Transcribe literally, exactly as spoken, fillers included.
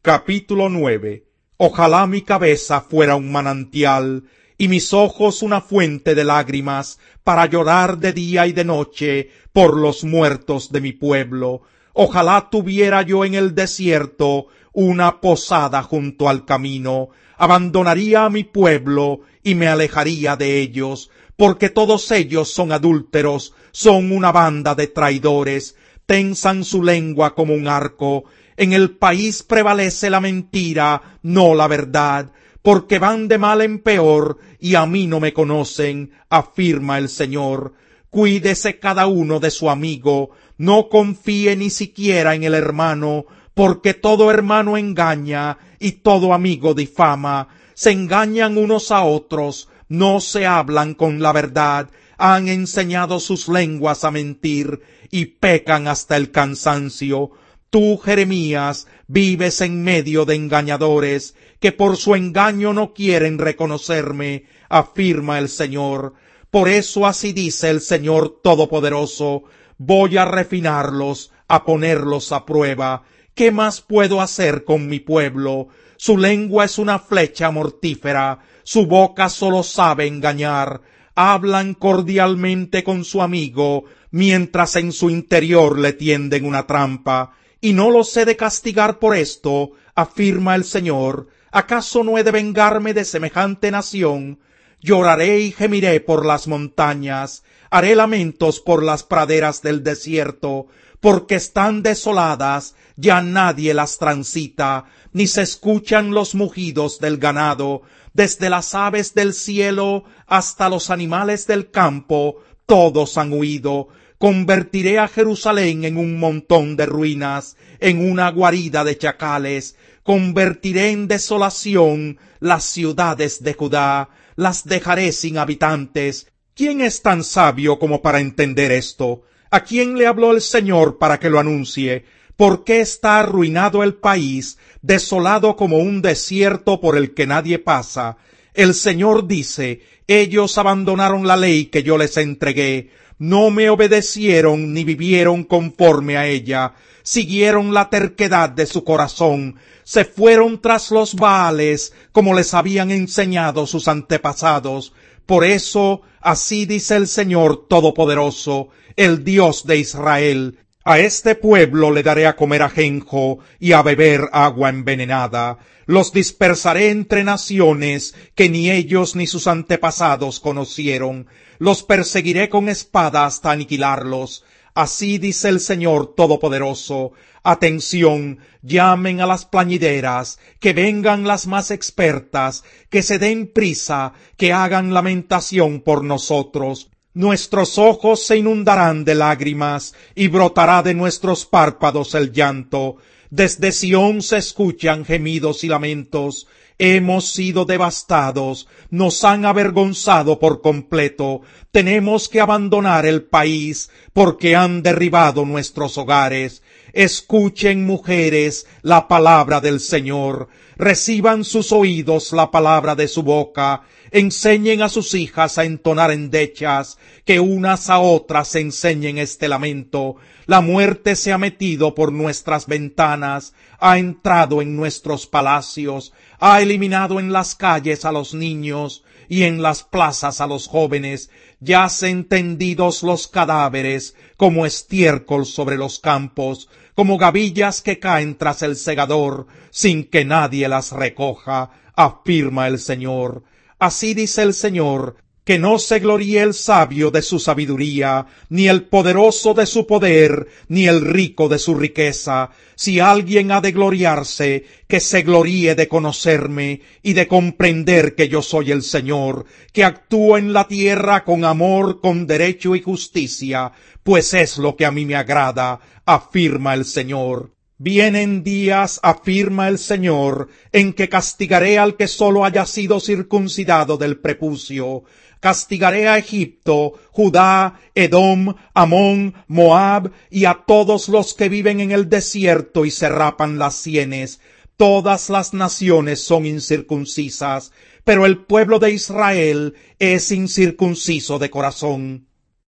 Capítulo nueve. Ojalá mi cabeza fuera un manantial, y mis ojos una fuente de lágrimas, para llorar de día y de noche por los muertos de mi pueblo. Ojalá tuviera yo en el desierto una posada junto al camino. Abandonaría a mi pueblo y me alejaría de ellos, porque todos ellos son adúlteros, son una banda de traidores, tensan su lengua como un arco. En el país prevalece la mentira, no la verdad, porque van de mal en peor, y a mí no me conocen, afirma el Señor. Cuídese cada uno de su amigo, no confíe ni siquiera en el hermano, porque todo hermano engaña, y todo amigo difama. Se engañan unos a otros, no se hablan con la verdad, han enseñado sus lenguas a mentir, y pecan hasta el cansancio. Tú, Jeremías, vives en medio de engañadores, que por su engaño no quieren reconocerme, afirma el Señor. Por eso así dice el Señor Todopoderoso: voy a refinarlos, a ponerlos a prueba. ¿Qué más puedo hacer con mi pueblo? Su lengua es una flecha mortífera, su boca solo sabe engañar. Hablan cordialmente con su amigo, mientras en su interior le tienden una trampa. Y no los he de castigar por esto, afirma el Señor. ¿Acaso no he de vengarme de semejante nación? Lloraré y gemiré por las montañas, haré lamentos por las praderas del desierto, porque están desoladas, ya nadie las transita, ni se escuchan los mugidos del ganado. Desde las aves del cielo hasta los animales del campo, todos han huido. Convertiré a Jerusalén en un montón de ruinas, en una guarida de chacales. Convertiré en desolación las ciudades de Judá, las dejaré sin habitantes. ¿Quién es tan sabio como para entender esto? ¿A quién le habló el Señor para que lo anuncie? ¿Por qué está arruinado el país, desolado como un desierto por el que nadie pasa? El Señor dice: ellos abandonaron la ley que yo les entregué, no me obedecieron ni vivieron conforme a ella, siguieron la terquedad de su corazón, se fueron tras los Baales, como les habían enseñado sus antepasados. Por eso, así dice el Señor Todopoderoso, el Dios de Israel: a este pueblo le daré a comer ajenjo y a beber agua envenenada. Los dispersaré entre naciones que ni ellos ni sus antepasados conocieron. Los perseguiré con espada hasta aniquilarlos. Así dice el Señor Todopoderoso. Atención, llamen a las plañideras, que vengan las más expertas, que se den prisa, que hagan lamentación por nosotros. Nuestros ojos se inundarán de lágrimas, y brotará de nuestros párpados el llanto. Desde Sión se escuchan gemidos y lamentos. Hemos sido devastados, nos han avergonzado por completo. Tenemos que abandonar el país, porque han derribado nuestros hogares. Escuchen, mujeres, la palabra del Señor. Reciban sus oídos la palabra de su boca. Enseñen a sus hijas a entonar endechas, que unas a otras enseñen este lamento. La muerte se ha metido por nuestras ventanas, ha entrado en nuestros palacios, ha eliminado en las calles a los niños y en las plazas a los jóvenes. Yacen tendidos los cadáveres como estiércol sobre los campos, como gavillas que caen tras el segador, sin que nadie las recoja, afirma el Señor. Así dice el Señor: que no se gloríe el sabio de su sabiduría, ni el poderoso de su poder, ni el rico de su riqueza. Si alguien ha de gloriarse, que se gloríe de conocerme y de comprender que yo soy el Señor, que actúo en la tierra con amor, con derecho y justicia, pues es lo que a mí me agrada, afirma el Señor. Vienen días, afirma el Señor, en que castigaré al que sólo haya sido circuncidado del prepucio. Castigaré a Egipto, Judá, Edom, Amón, Moab y a todos los que viven en el desierto y se rapan las sienes. Todas las naciones son incircuncisas, pero el pueblo de Israel es incircunciso de corazón.